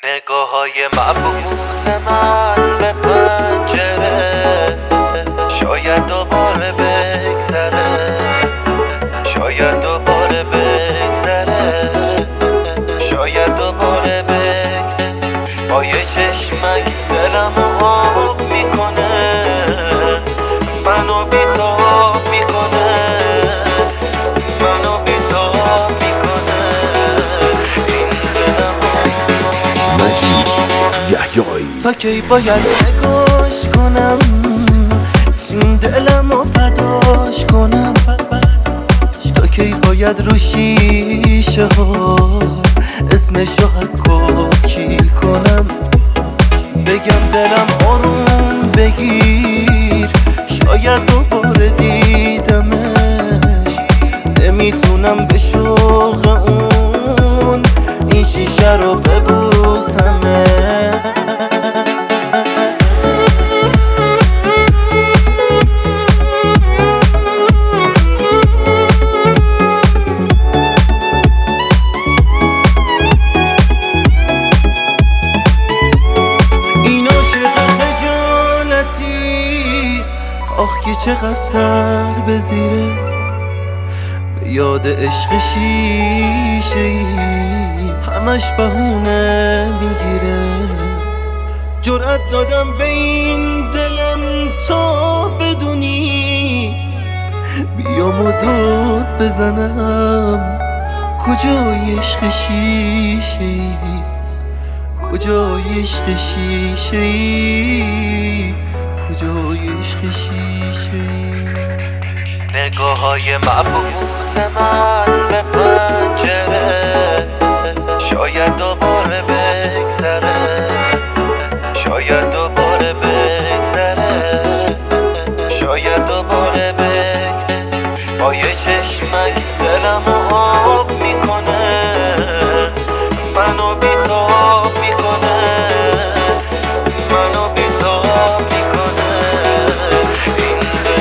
نگاه‌های مبهوت من به پنجره شاید دوباره بگذره، شاید دوباره بگذره، شاید دوباره بگذره. با یه چشمک دلمو آب میکنه، منو بی‌تاب میکنه، منو بی‌تاب میکنه. این دلمو مجید یحیایی تا کی باید نگاش کنم، این دلمو فداش کنم، تا کی باید رو شیشه ها اسمشو حکاکی کنم، بگم دلم آروم بگیر شاید دوباره دیدمش، نمیتونم به شوق اون این شیشه رو ببوسمه. آخ که چقدر سر بزیره به یاد عشق شیشه‌ای، همش بهونه میگیره. جرأت دادم به این دلم تا بدونی بیام و داد بزنم، کجای عشق شیشه‌ای، کجای عشق شیشه‌ای، کجای عشق شیشه‌ای. نگاه‌های مبهوت من به پنجره شاید دوباره بگذره، شاید دوباره بگذره، شاید دوباره بگذره. با یه چشمک دلمو آب میکنه، منو بی‌تاب میکنه، منو بی‌تاب میکنه. این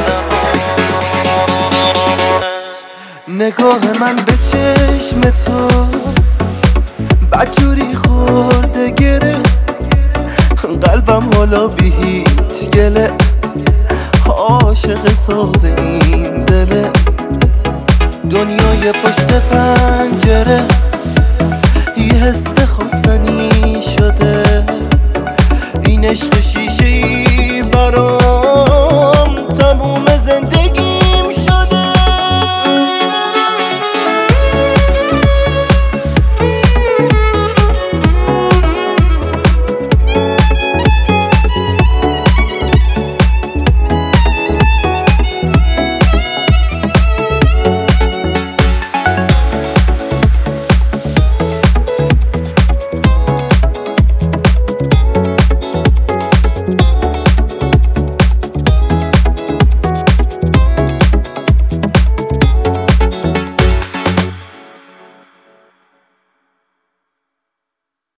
دلمو نگاه من به چشم تو بدجوری خورده گره، قلبم حالا بی هیچ گله عاشق ساز این دله. دنیای پشت پنجره یه حس خواستنی شده، این عشق